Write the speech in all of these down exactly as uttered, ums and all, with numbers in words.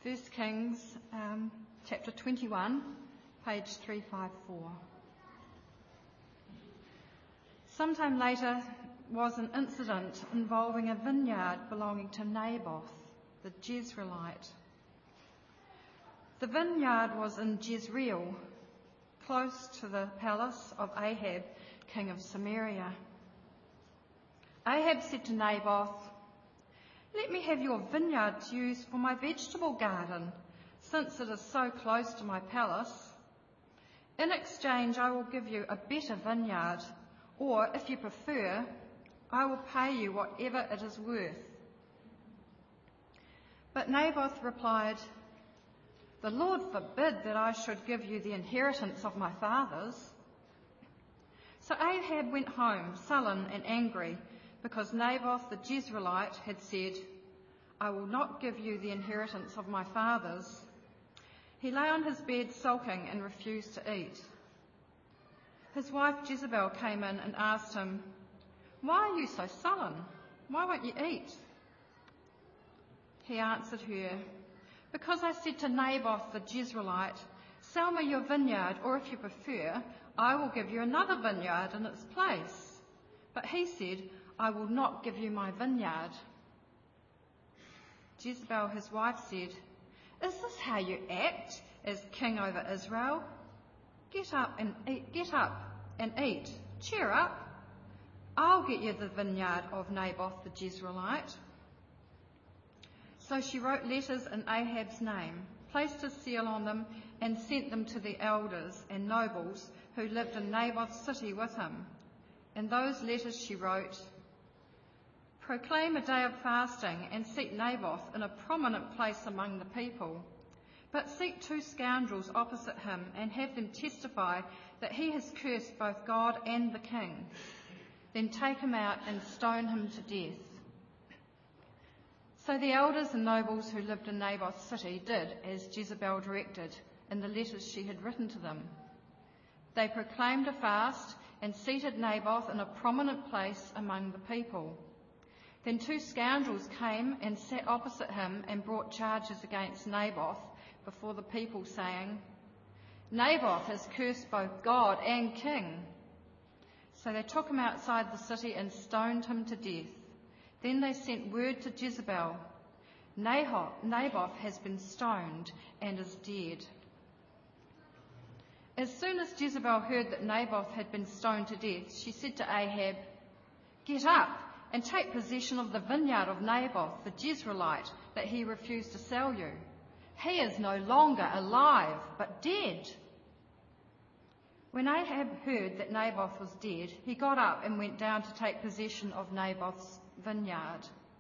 First Kings, um, chapter twenty-one, page three fifty-four. Sometime later was an incident involving a vineyard belonging to Naboth, the Jezreelite. The vineyard was in Jezreel, close to the palace of Ahab, king of Samaria. Ahab said to Naboth, "Let me have your vineyard to use for my vegetable garden, since it is so close to my palace. In exchange, I will give you a better vineyard, or, if you prefer, I will pay you whatever it is worth." But Naboth replied, "The Lord forbid that I should give you the inheritance of my fathers." So Ahab went home, sullen and angry, because Naboth the Jezreelite had said, "I will not give you the inheritance of my fathers." He lay on his bed sulking and refused to eat. His wife Jezebel came in and asked him, "Why are you so sullen? Why won't you eat?" He answered her, "Because I said to Naboth the Jezreelite, 'Sell me your vineyard, or if you prefer, I will give you another vineyard in its place.' But he said, 'I will not give you my vineyard.'" Jezebel, his wife, said, "Is this how you act as king over Israel? Get up and eat, get up and eat. Cheer up. I'll get you the vineyard of Naboth the Jezreelite." So she wrote letters in Ahab's name, placed a seal on them, and sent them to the elders and nobles who lived in Naboth's city with him. In those letters she wrote, "Proclaim a day of fasting and seat Naboth in a prominent place among the people. But seek two scoundrels opposite him and have them testify that he has cursed both God and the king. Then take him out and stone him to death." So the elders and nobles who lived in Naboth's city did as Jezebel directed in the letters she had written to them. They proclaimed a fast and seated Naboth in a prominent place among the people. Then two scoundrels came and sat opposite him and brought charges against Naboth before the people, saying, "Naboth has cursed both God and king." So they took him outside the city and stoned him to death. Then they sent word to Jezebel, "Naboth has been stoned and is dead." As soon as Jezebel heard that Naboth had been stoned to death, she said to Ahab, "Get up and take possession of the vineyard of Naboth the Jezreelite that he refused to sell you. He is no longer alive, but dead." When Ahab heard that Naboth was dead, he got up and went down to take possession of Naboth's vineyard.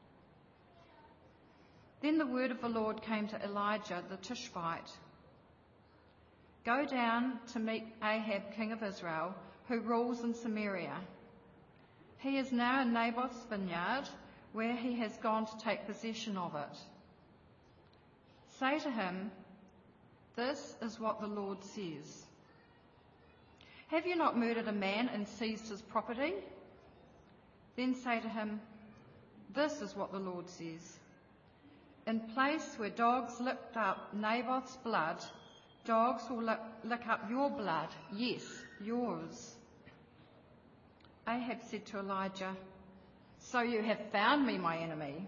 Then the word of the Lord came to Elijah the Tishbite. "Go down to meet Ahab, king of Israel, who rules in Samaria. He is now in Naboth's vineyard, where he has gone to take possession of it. Say to him, 'This is what the Lord says. Have you not murdered a man and seized his property?' Then say to him, 'This is what the Lord says. In place where dogs licked up Naboth's blood, dogs will lick, lick up your blood, yes, yours.'" Ahab said to Elijah, "So you have found me, my enemy."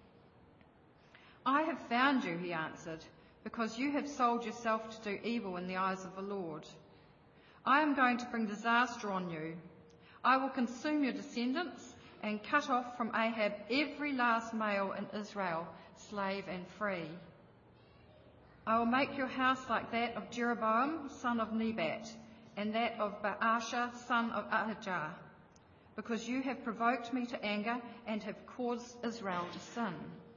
"I have found you," he answered, "because you have sold yourself to do evil in the eyes of the Lord. I am going to bring disaster on you. I will consume your descendants and cut off from Ahab every last male in Israel, slave and free. I will make your house like that of Jeroboam, son of Nebat, and that of Baasha, son of Ahijah, because you have provoked me to anger and have caused Israel to sin.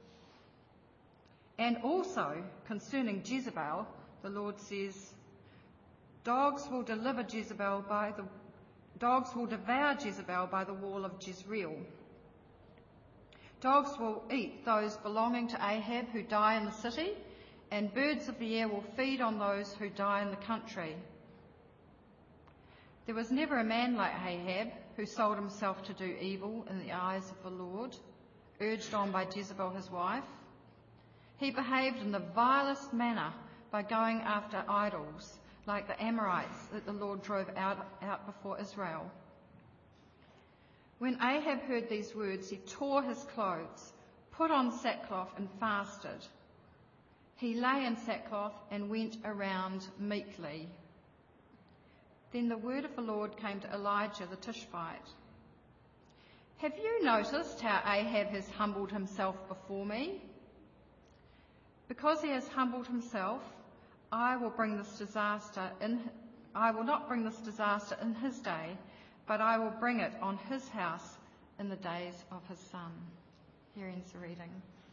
And also, concerning Jezebel, the Lord says, dogs will deliver Jezebel by the dogs will devour Jezebel by the wall of Jezreel. Dogs will eat those belonging to Ahab who die in the city, and birds of the air will feed on those who die in the country. There was never a man like Ahab who sold himself to do evil in the eyes of the Lord, urged on by Jezebel his wife. He behaved in the vilest manner by going after idols, like the Amorites that the Lord drove out, out before Israel. When Ahab heard these words, he tore his clothes, put on sackcloth and fasted. He lay in sackcloth and went around meekly. Then the word of the Lord came to Elijah the Tishbite. Have you noticed how Ahab has humbled himself before me? Because he has humbled himself, I will bring this disaster in, I will not bring this disaster in his day, but I will bring it on his house in the days of his son. Here ends the reading.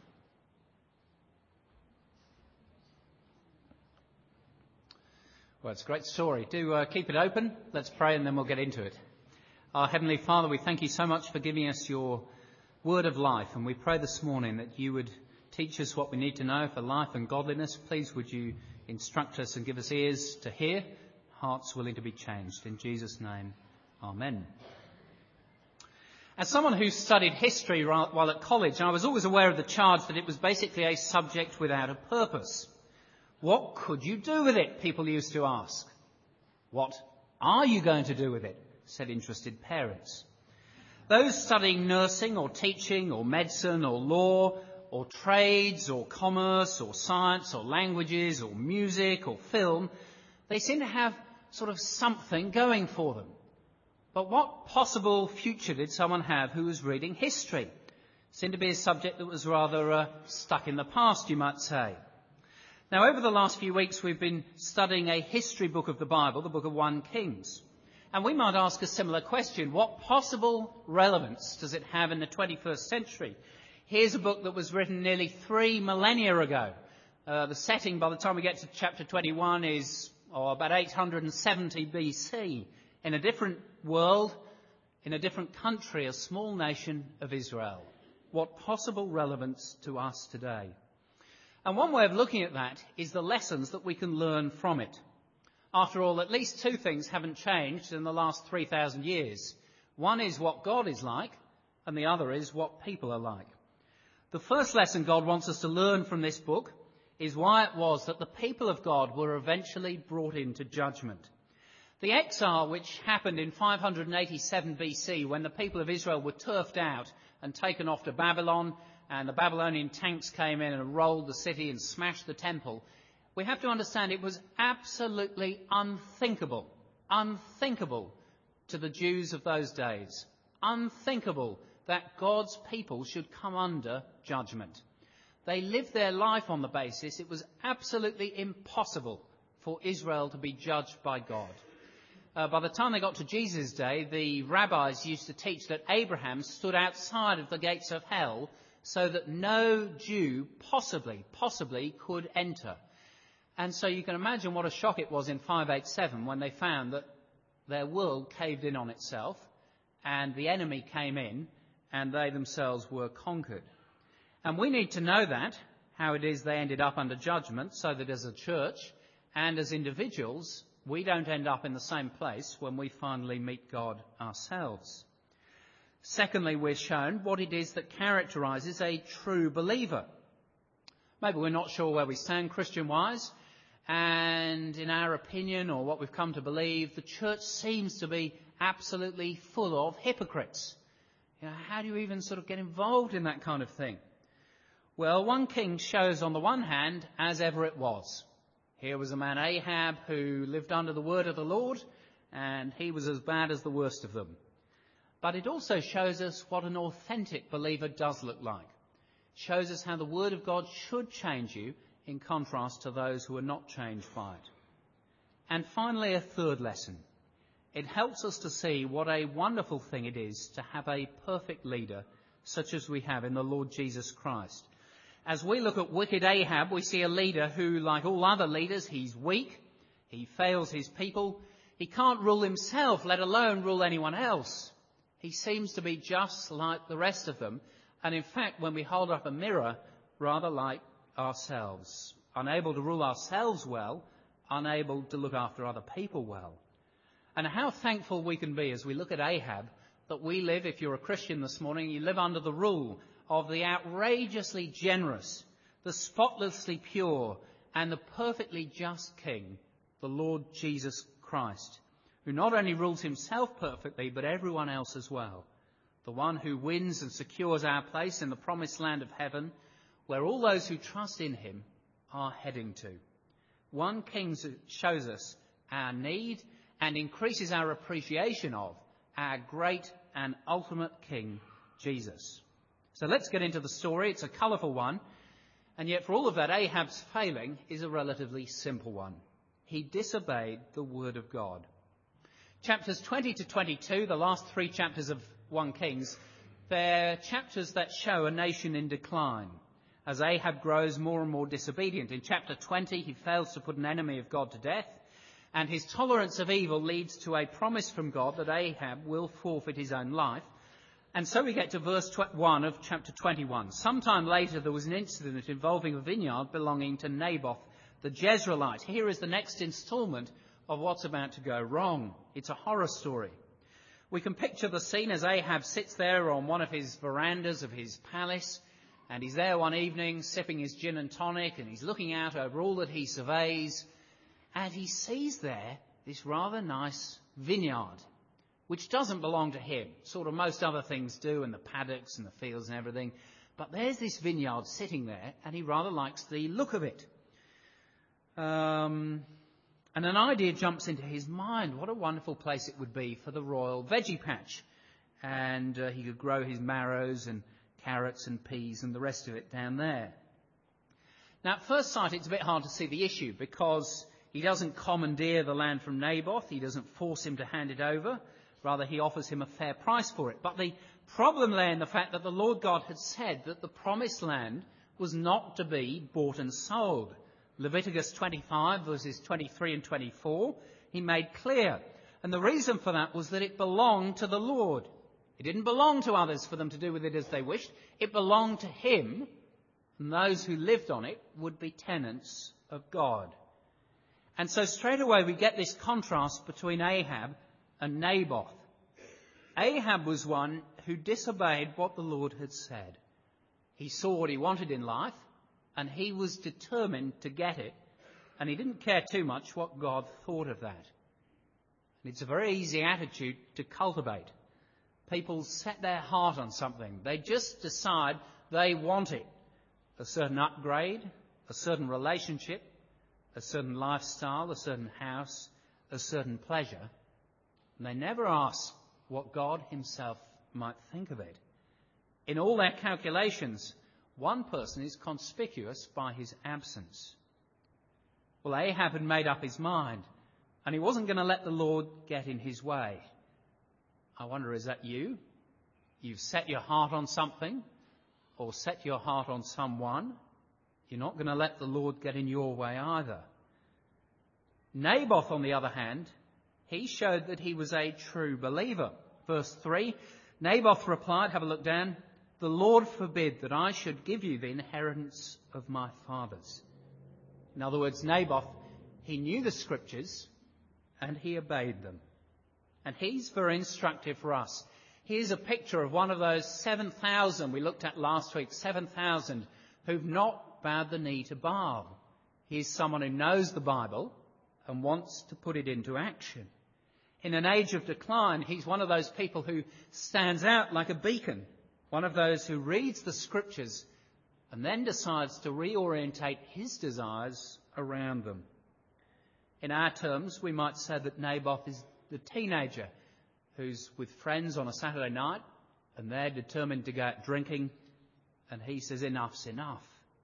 Well, it's a great story. Do uh, keep it open. Let's pray and then we'll get into it. Our Heavenly Father, we thank you so much for giving us your word of life, and we pray this morning that you would teach us what we need to know for life and godliness. Please would you instruct us and give us ears to hear, hearts willing to be changed. In Jesus' name, amen. As someone who studied history while at college, I was always aware of the charge that it was basically a subject without a purpose. What could you do with it? People used to ask. What are you going to do with it? Said interested parents. Those studying nursing or teaching or medicine or law or trades or commerce or science or languages or music or film, they seem to have sort of something going for them. But what possible future did someone have who was reading history? It seemed to be a subject that was rather uh, stuck in the past, you might say. Now, over the last few weeks, we've been studying a history book of the Bible, the book of First Kings. And we might ask a similar question. What possible relevance does it have in the twenty-first century? Here's a book that was written nearly three millennia ago. Uh, the setting, by the time we get to chapter twenty-one, is oh, about eight hundred seventy B C, in a different world, in a different country, a small nation of Israel. What possible relevance to us today? And one way of looking at that is the lessons that we can learn from it. After all, at least two things haven't changed in the last three thousand years. One is what God is like, and the other is what people are like. The first lesson God wants us to learn from this book is why it was that the people of God were eventually brought into judgment. The exile which happened in five hundred eighty-seven B C, when the people of Israel were turfed out and taken off to Babylon, and the Babylonian tanks came in and rolled the city and smashed the temple, we have to understand it was absolutely unthinkable, unthinkable to the Jews of those days, unthinkable that God's people should come under judgment. They lived their life on the basis it was absolutely impossible for Israel to be judged by God. Uh, by the time they got to Jesus' day, the rabbis used to teach that Abraham stood outside of the gates of hell so that no Jew possibly, possibly could enter. And so you can imagine what a shock it was in five eighty-seven when they found that their world caved in on itself and the enemy came in and they themselves were conquered. And we need to know that, how it is they ended up under judgment, so that as a church and as individuals, we don't end up in the same place when we finally meet God ourselves. Secondly, we're shown what it is that characterises a true believer. Maybe we're not sure where we stand Christian-wise, and in our opinion, or what we've come to believe, the church seems to be absolutely full of hypocrites. You know, how do you even sort of get involved in that kind of thing? Well, First Kings shows on the one hand, as ever it was. Here was a man, Ahab, who lived under the word of the Lord, and he was as bad as the worst of them. But it also shows us what an authentic believer does look like. It shows us how the word of God should change you in contrast to those who are not changed by it. And finally, a third lesson. It helps us to see what a wonderful thing it is to have a perfect leader such as we have in the Lord Jesus Christ. As we look at wicked Ahab, we see a leader who, like all other leaders, he's weak, he fails his people, he can't rule himself, let alone rule anyone else. He seems to be just like the rest of them, and in fact, when we hold up a mirror, rather like ourselves, unable to rule ourselves well, unable to look after other people well. And how thankful we can be as we look at Ahab that we live, if you're a Christian this morning, you live under the rule of the outrageously generous, the spotlessly pure and the perfectly just King, the Lord Jesus Christ, who not only rules himself perfectly, but everyone else as well. The one who wins and secures our place in the promised land of heaven, where all those who trust in him are heading to. One King shows us our need and increases our appreciation of our great and ultimate King, Jesus. So let's get into the story. It's a colourful one, and yet for all of that, Ahab's failing is a relatively simple one. He disobeyed the word of God. Chapters twenty to twenty-two, the last three chapters of First Kings, they're chapters that show a nation in decline, as Ahab grows more and more disobedient. In chapter twenty, he fails to put an enemy of God to death, and his tolerance of evil leads to a promise from God that Ahab will forfeit his own life. And so we get to verse one of chapter twenty-one. Sometime later, there was an incident involving a vineyard belonging to Naboth the Jezreelite. Here is the next instalment of what's about to go wrong. It's a horror story. We can picture the scene as Ahab sits there on one of his verandas of his palace, and he's there one evening sipping his gin and tonic, and he's looking out over all that he surveys, and he sees there this rather nice vineyard, which doesn't belong to him. Sort of most other things do, and the paddocks and the fields and everything. But there's this vineyard sitting there, and he rather likes the look of it. Um, and an idea jumps into his mind. What a wonderful place it would be for the royal veggie patch. And uh, he could grow his marrows and carrots and peas and the rest of it down there. Now, at first sight, it's a bit hard to see the issue, because he doesn't commandeer the land from Naboth. He doesn't force him to hand it over. Rather, he offers him a fair price for it. But the problem lay in the fact that the Lord God had said that the promised land was not to be bought and sold. Leviticus twenty-five, verses twenty-three and twenty-four, he made clear. And the reason for that was that it belonged to the Lord. It didn't belong to others for them to do with it as they wished. It belonged to him, and those who lived on it would be tenants of God. And so straight away we get this contrast between Ahab and Naboth. Ahab was one who disobeyed what the Lord had said. He saw what he wanted in life, and he was determined to get it, and he didn't care too much what God thought of that. And it's a very easy attitude to cultivate. People set their heart on something. They just decide they want it. A certain upgrade, a certain relationship, a certain lifestyle, a certain house, a certain pleasure. And they never ask what God himself might think of it. In all their calculations, one person is conspicuous by his absence. Well, Ahab had made up his mind, and he wasn't going to let the Lord get in his way. I wonder, is that you? You've set your heart on something, or set your heart on someone. You're not going to let the Lord get in your way either. Naboth, on the other hand, he showed that he was a true believer. Verse three, Naboth replied, have a look down, "The Lord forbid that I should give you the inheritance of my fathers." In other words, Naboth, he knew the scriptures and he obeyed them. And he's very instructive for us. Here's a picture of one of those seven thousand we looked at last week, seven thousand who've not bowed the knee to Baal. He's someone who knows the Bible and wants to put it into action. In an age of decline, he's one of those people who stands out like a beacon, one of those who reads the scriptures and then decides to reorientate his desires around them. In our terms, we might say that Naboth is the teenager who's with friends on a Saturday night and they're determined to go out drinking, and he says enough's enough.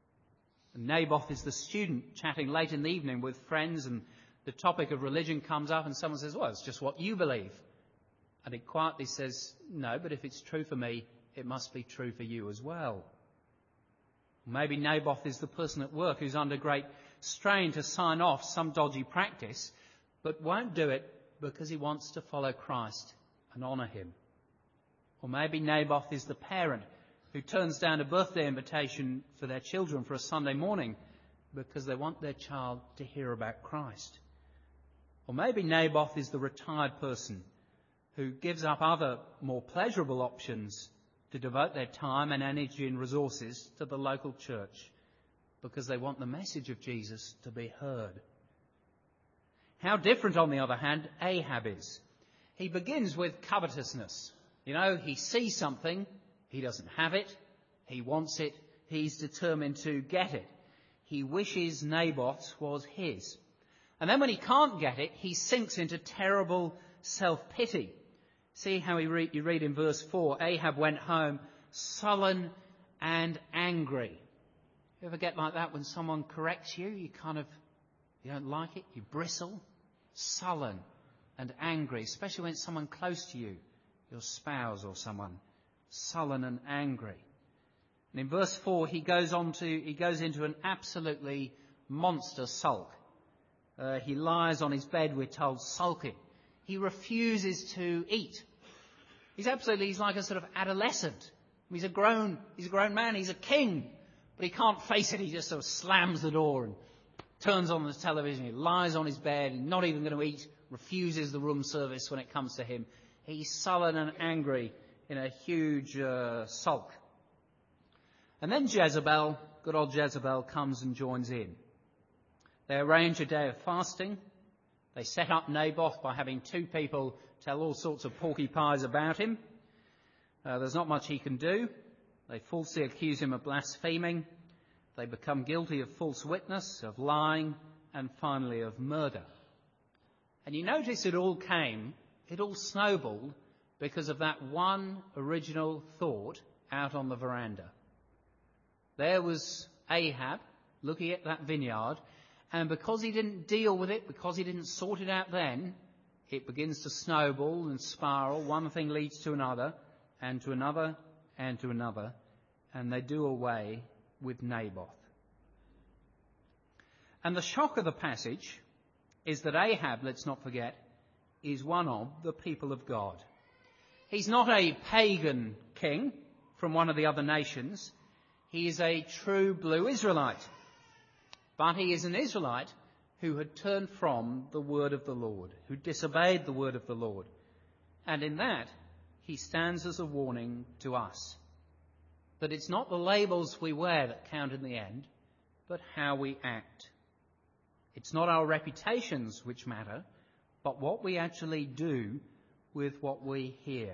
And Naboth is the student chatting late in the evening with friends, and the topic of religion comes up and someone says, well, it's just what you believe. And he quietly says, no, but if it's true for me, it must be true for you as well. Maybe Naboth is the person at work who's under great strain to sign off some dodgy practice, but won't do it because he wants to follow Christ and honour him. Or maybe Naboth is the parent who turns down a birthday invitation for their children for a Sunday morning because they want their child to hear about Christ. Or maybe Naboth is the retired person who gives up other more pleasurable options to devote their time and energy and resources to the local church because they want the message of Jesus to be heard. How different, on the other hand, Ahab is. He begins with covetousness. You know, he sees something, he doesn't have it, he wants it, he's determined to get it. He wishes Naboth was his. And then when he can't get it, he sinks into terrible self-pity. See how he re- you read in verse four, Ahab went home sullen and angry. You ever get like that when someone corrects you? You kind of, you don't like it, you bristle, sullen and angry, especially when it's someone close to you, your spouse or someone, sullen and angry. And in verse four, he goes on to, he goes into an absolutely monster sulk. Uh, he lies on his bed, we're told, sulking. He refuses to eat. He's absolutely, he's like a sort of adolescent. He's a grown, he's a grown man, he's a king, but he can't face it. He just sort of slams the door and turns on the television. He lies on his bed, not even going to eat, refuses the room service when it comes to him. He's sullen and angry in a huge uh, sulk. And then Jezebel, good old Jezebel, comes and joins in. They arrange a day of fasting. They set up Naboth by having two people tell all sorts of porky pies about him. Uh, there's not much he can do. They falsely accuse him of blaspheming. They become guilty of false witness, of lying, and finally of murder. And you notice it all came, it all snowballed because of that one original thought out on the veranda. There was Ahab looking at that vineyard, and because he didn't deal with it, because he didn't sort it out then, it begins to snowball and spiral. One thing leads to another, and to another, and to another, and they do away with Naboth. And the shock of the passage is that Ahab, let's not forget, is one of the people of God. He's not a pagan king from one of the other nations. He is a true blue Israelite. But he is an Israelite who had turned from the word of the Lord, who disobeyed the word of the Lord. And in that, he stands as a warning to us. That it's not the labels we wear that count in the end, but how we act. It's not our reputations which matter, but what we actually do with what we hear.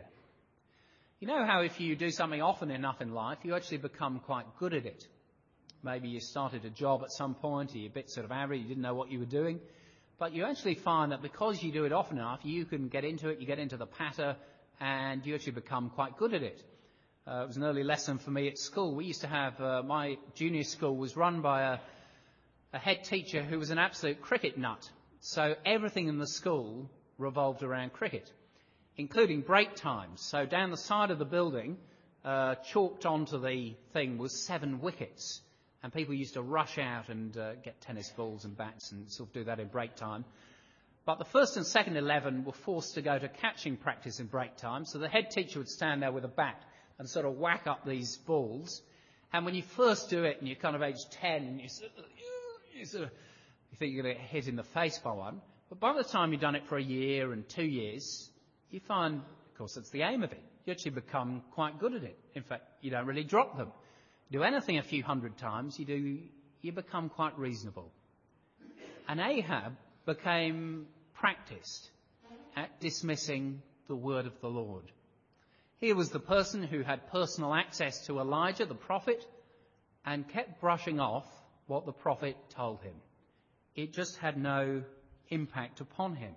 You know how if you do something often enough in life, you actually become quite good at it. Maybe you started a job at some point, you're a bit sort of average, you didn't know what you were doing. But you actually find that because you do it often enough, you can get into it, you get into the patter, and you actually become quite good at it. Uh, it was an early lesson for me at school. We used to have, uh, my junior school was run by a, a head teacher who was an absolute cricket nut. So everything in the school revolved around cricket, including break times. So down the side of the building, uh, chalked onto the thing was seven wickets. And people used to rush out and uh, get tennis balls and bats and sort of do that in break time. But the first and second eleven were forced to go to catching practice in break time. So the head teacher would stand there with a bat and sort of whack up these balls. And when you first do it and you're kind of age ten and you sort of, you, sort of, you think you're going to get hit in the face by one. But by the time you've done it for a year and two years, you find, of course, that's the aim of it. You actually become quite good at it. In fact, you don't really drop them. Do anything a few hundred times, you do, you become quite reasonable. And Ahab became practiced at dismissing the word of the Lord. He was the person who had personal access to Elijah, the prophet, and kept brushing off what the prophet told him. It just had no impact upon him.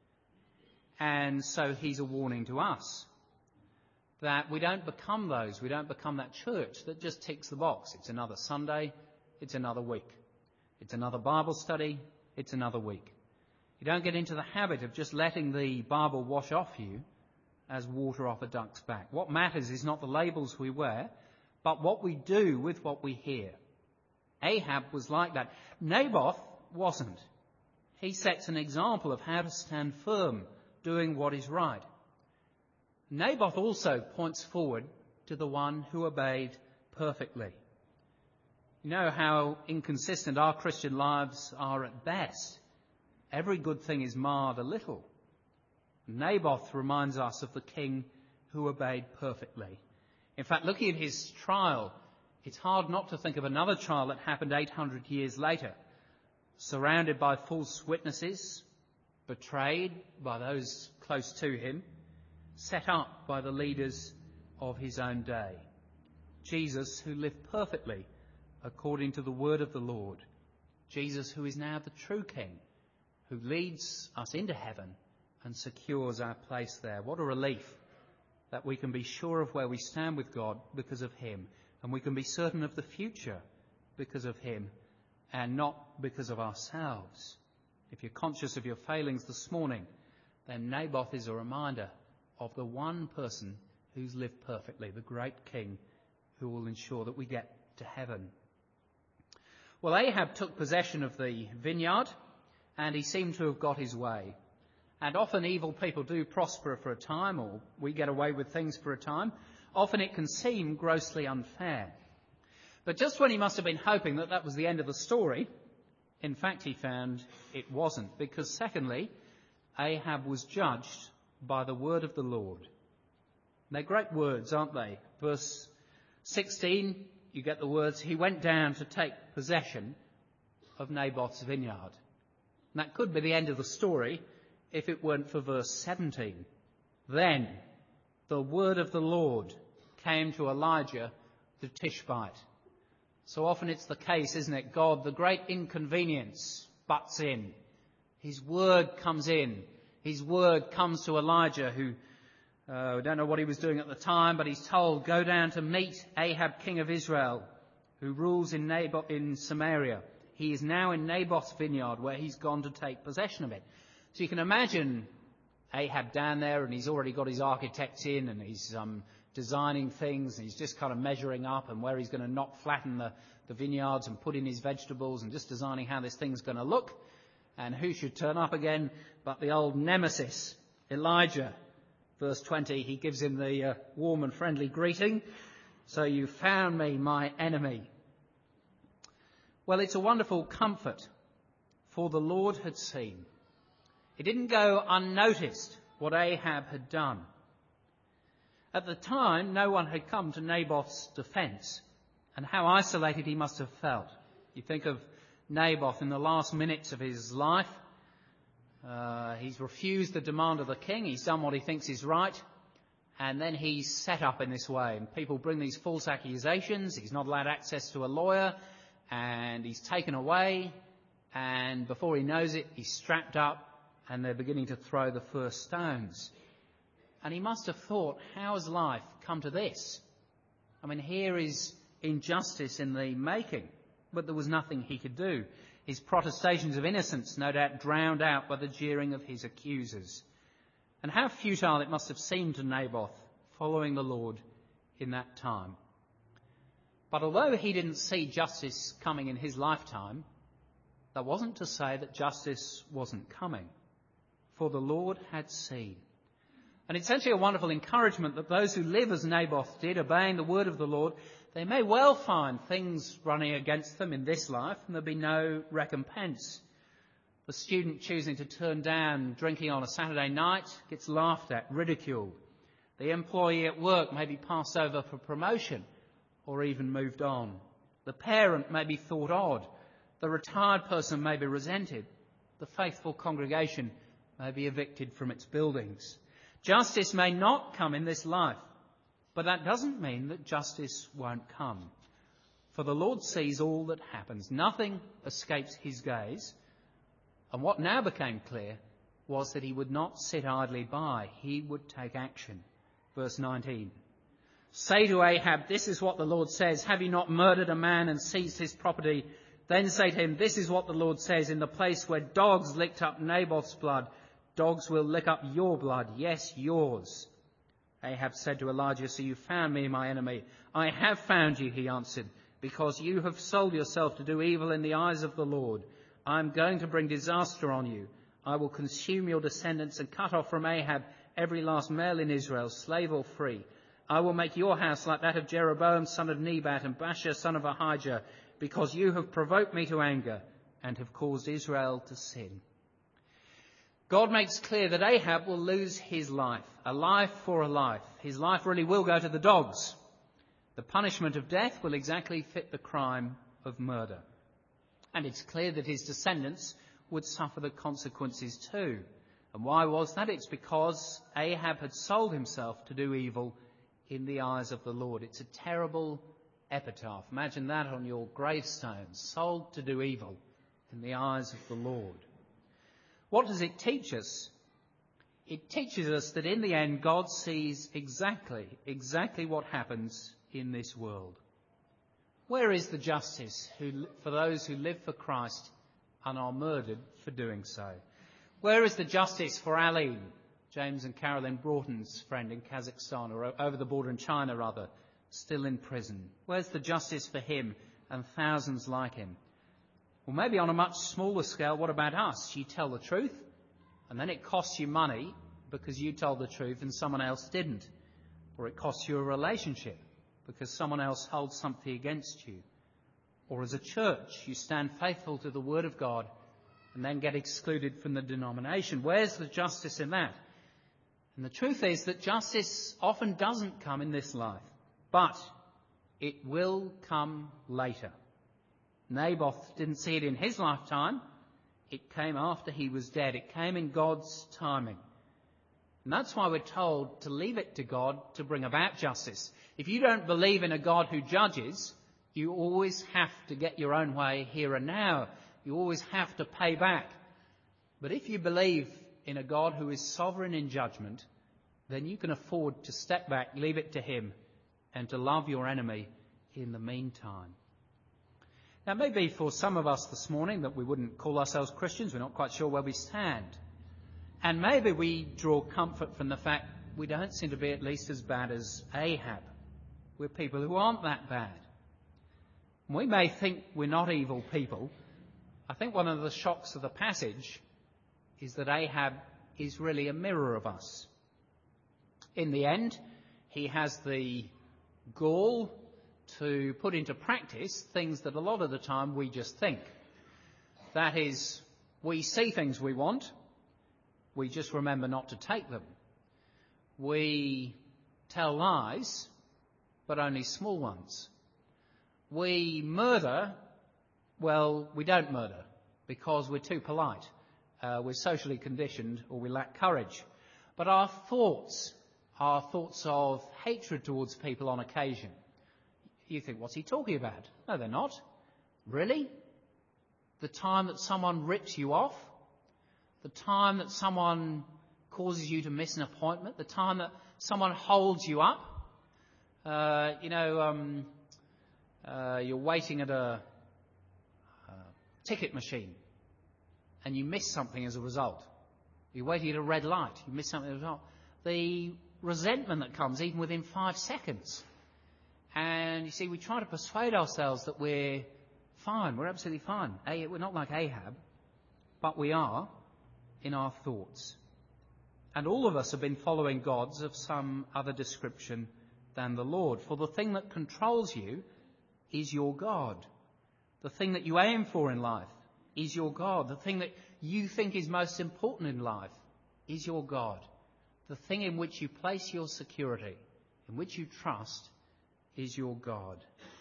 And so he's a warning to us. That we don't become those, we don't become that church that just ticks the box. It's another Sunday, it's another week. It's another Bible study, it's another week. You don't get into the habit of just letting the Bible wash off you as water off a duck's back. What matters is not the labels we wear, but what we do with what we hear. Ahab was like that. Naboth wasn't. He sets an example of how to stand firm, doing what is right. Naboth also points forward to the one who obeyed perfectly. You know how inconsistent our Christian lives are at best. Every good thing is marred a little. Naboth reminds us of the king who obeyed perfectly. In fact, looking at his trial, It's hard not to think of another trial that happened eight hundred years later, surrounded by false witnesses, betrayed by those close to him, set up by the leaders of his own day. Jesus, who lived perfectly according to the word of the Lord. Jesus, who is now the true King, who leads us into heaven and secures our place there. What a relief that we can be sure of where we stand with God because of him, and we can be certain of the future because of him and not because of ourselves. If you're conscious of your failings this morning, then Naboth is a reminder of the one person who's lived perfectly, the great King who will ensure that we get to heaven. Well, Ahab took possession of the vineyard, and he seemed to have got his way. And often evil people do prosper for a time, or we get away with things for a time. Often it can seem grossly unfair. But just when he must have been hoping that that was the end of the story, in fact he found it wasn't, because secondly, Ahab was judged by the word of the Lord. They're great words, aren't they? Verse sixteen, you get the words, he went down to take possession of Naboth's vineyard. And that could be the end of the story if it weren't for verse seventeen. Then the word of the Lord came to Elijah the Tishbite. So often it's the case, isn't it? God, the great inconvenience, butts in. His word comes in. His word comes to Elijah, who, uh, we don't know what he was doing at the time, but he's told, go down to meet Ahab, king of Israel, who rules in Naboth, in Samaria. He is now in Naboth's vineyard, where he's gone to take possession of it. So you can imagine Ahab down there, and he's already got his architects in, and he's um, designing things, and he's just kind of measuring up and where he's going to not flatten the, the vineyards and put in his vegetables, and just designing how this thing's going to look. And who should turn up again but the old nemesis, Elijah. Verse twenty, he gives him the uh, warm and friendly greeting. So you found me, my enemy. Well, it's a wonderful comfort, for the Lord had seen. It didn't go unnoticed what Ahab had done. At the time, no one had come to Naboth's defence, and how isolated he must have felt. You think of Naboth in the last minutes of his life. Uh, he's refused the demand of the king. He's done what he thinks is right. And then he's set up in this way. And people bring these false accusations. He's not allowed access to a lawyer. And he's taken away. And before he knows it, he's strapped up. And they're beginning to throw the first stones. And he must have thought, how has life come to this? I mean, here is injustice in the making. But there was nothing he could do. His protestations of innocence, no doubt, drowned out by the jeering of his accusers. And how futile it must have seemed to Naboth following the Lord in that time. But although he didn't see justice coming in his lifetime, that wasn't to say that justice wasn't coming. For the Lord had seen. And it's actually a wonderful encouragement that those who live as Naboth did, obeying the word of the Lord, they may well find things running against them in this life, and there'll be no recompense. The student choosing to turn down drinking on a Saturday night gets laughed at, ridiculed. The employee at work may be passed over for promotion or even moved on. The parent may be thought odd. The retired person may be resented. The faithful congregation may be evicted from its buildings. Justice may not come in this life. But that doesn't mean that justice won't come. For the Lord sees all that happens. Nothing escapes his gaze. And what now became clear was that he would not sit idly by. He would take action. Verse nineteen. Say to Ahab, this is what the Lord says. Have you not murdered a man and seized his property? Then say to him, this is what the Lord says. In the place where dogs licked up Naboth's blood, dogs will lick up your blood. Yes, yours. Ahab said to Elijah, so you found me, my enemy. I have found you, he answered, because you have sold yourself to do evil in the eyes of the Lord. I am going to bring disaster on you. I will consume your descendants and cut off from Ahab every last male in Israel, slave or free. I will make your house like that of Jeroboam, son of Nebat, and Baasha, son of Ahijah, because you have provoked me to anger and have caused Israel to sin. God makes clear that Ahab will lose his life, a life for a life. His life really will go to the dogs. The punishment of death will exactly fit the crime of murder. And it's clear that his descendants would suffer the consequences too. And why was that? It's because Ahab had sold himself to do evil in the eyes of the Lord. It's a terrible epitaph. Imagine that on your gravestone. Sold to do evil in the eyes of the Lord. What does it teach us? It teaches us that in the end, God sees exactly, exactly what happens in this world. Where is the justice who, for those who live for Christ and are murdered for doing so? Where is the justice for Aline, James and Carolyn Broughton's friend in Kazakhstan, or over the border in China rather, still in prison? Where's the justice for him and thousands like him? Well, maybe on a much smaller scale, what about us? You tell the truth, and then it costs you money because you told the truth and someone else didn't. Or it costs you a relationship because someone else holds something against you. Or as a church, you stand faithful to the Word of God and then get excluded from the denomination. Where's the justice in that? And the truth is that justice often doesn't come in this life, but it will come later. Naboth didn't see it in his lifetime. It came after he was dead. It came in God's timing. And that's why we're told to leave it to God to bring about justice. If you don't believe in a God who judges, you always have to get your own way here and now. You always have to pay back. But if you believe in a God who is sovereign in judgment, then you can afford to step back, leave it to him, and to love your enemy in the meantime. Now, maybe for some of us this morning that we wouldn't call ourselves Christians, we're not quite sure where we stand. And maybe we draw comfort from the fact we don't seem to be at least as bad as Ahab. We're people who aren't that bad. We may think we're not evil people. I think one of the shocks of the passage is that Ahab is really a mirror of us. In the end, he has the gall to put into practice things that a lot of the time we just think. That is, we see things we want, we just remember not to take them. We tell lies, but only small ones. We murder, well, we don't murder because we're too polite. Uh, we're socially conditioned or we lack courage. But our thoughts are thoughts of hatred towards people on occasion. You think, what's he talking about? No, they're not. Really? The time that someone rips you off? The time that someone causes you to miss an appointment? The time that someone holds you up? Uh, you know, um, uh, you're waiting at a, a ticket machine and you miss something as a result. You're waiting at a red light, you miss something as a result. The resentment that comes even within five seconds. And you see, we try to persuade ourselves that we're fine, we're absolutely fine. We're not like Ahab, but we are in our thoughts. And all of us have been following gods of some other description than the Lord. For the thing that controls you is your God. The thing that you aim for in life is your God. The thing that you think is most important in life is your God. The thing in which you place your security, in which you trust, is your God.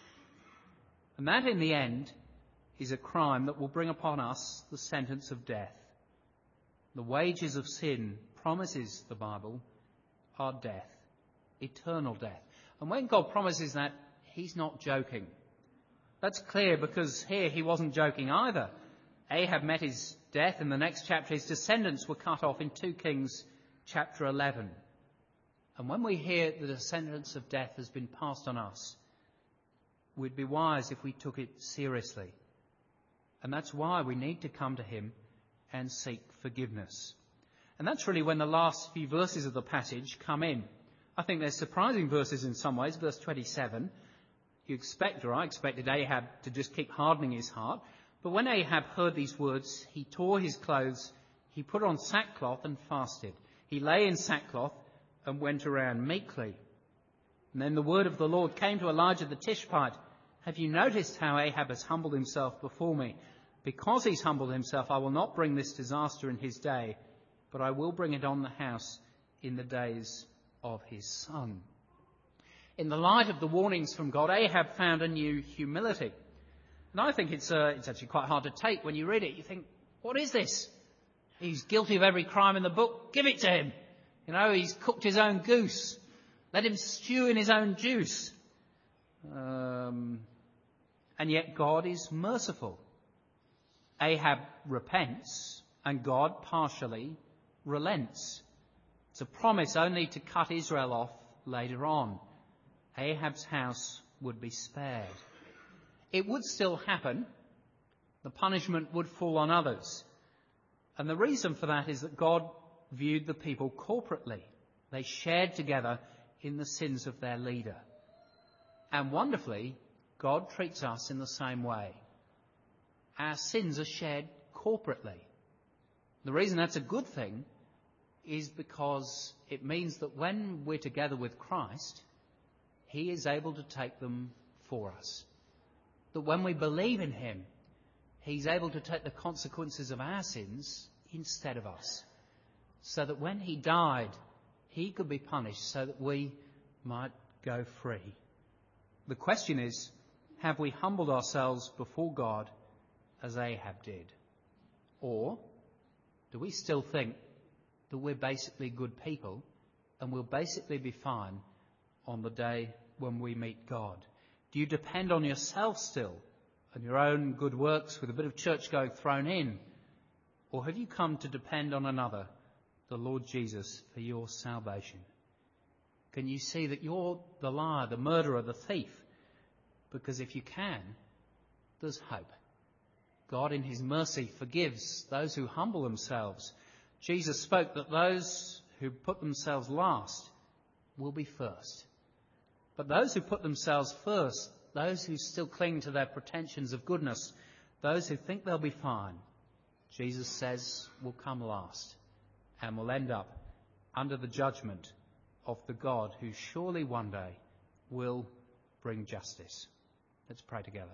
And that in the end is a crime that will bring upon us the sentence of death. The wages of sin, promises the Bible, are death, eternal death. And when God promises that, he's not joking. That's clear because here he wasn't joking either. Ahab met his death. In the next chapter, his descendants were cut off in two Kings chapter eleven. And when we hear the sentence of death has been passed on us, we'd be wise if we took it seriously. And that's why we need to come to him and seek forgiveness. And that's really when the last few verses of the passage come in. I think they're surprising verses in some ways. Verse twenty-seven, you expect, or I expected Ahab to just keep hardening his heart. But when Ahab heard these words, he tore his clothes, he put on sackcloth and fasted. He lay in sackcloth and went around meekly. And then the word of the Lord came to Elijah the Tishbite. Have you noticed how Ahab has humbled himself before me? Because he's humbled himself, I will not bring this disaster in his day, but I will bring it on the house in the days of his son. in the light of the warnings from God, Ahab found a new humility. And I think it's, uh, it's actually quite hard to take when you read it. You think, what is this? He's guilty of every crime in the book. Give it to him. You know, he's cooked his own goose. Let him stew in his own juice. Um, and yet God is merciful. Ahab repents and God partially relents. It's a promise only to cut Israel off later on. Ahab's house would be spared. It would still happen. The punishment would fall on others. And the reason for that is that God viewed the people corporately. They shared together in the sins of their leader. And wonderfully, God treats us in the same way. Our sins are shared corporately. The reason that's a good thing is because it means that when we're together with Christ, he is able to take them for us. That when we believe in him, he's able to take the consequences of our sins instead of us. So that when he died, he could be punished so that we might go free. The question is, have we humbled ourselves before God as Ahab did? Or do we still think that we're basically good people and we'll basically be fine on the day when we meet God? Do you depend on yourself still and your own good works with a bit of church going thrown in? Or have you come to depend on another, the Lord Jesus, for your salvation? Can you see that you're the liar, the murderer, the thief? Because if you can, there's hope. God in his mercy forgives those who humble themselves. Jesus spoke that those who put themselves last will be first. But those who put themselves first, those who still cling to their pretensions of goodness, those who think they'll be fine, Jesus says will come last and will end up under the judgment of the God who surely one day will bring justice. Let's pray together.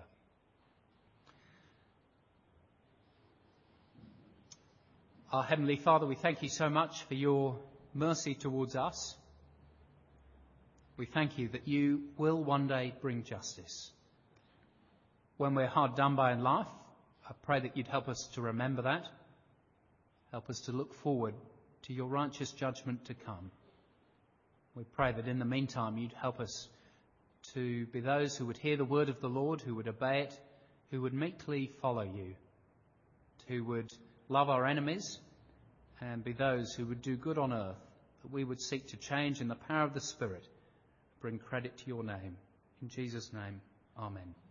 Our Heavenly Father, we thank you so much for your mercy towards us. We thank you that you will one day bring justice. When we're hard done by in life, I pray that you'd help us to remember that. Help us to look forward to your righteous judgment to come. We pray that in the meantime you'd help us to be those who would hear the word of the Lord, who would obey it, who would meekly follow you, who would love our enemies and be those who would do good on earth, that we would seek to change in the power of the Spirit, bring credit to your name. In Jesus' name, amen.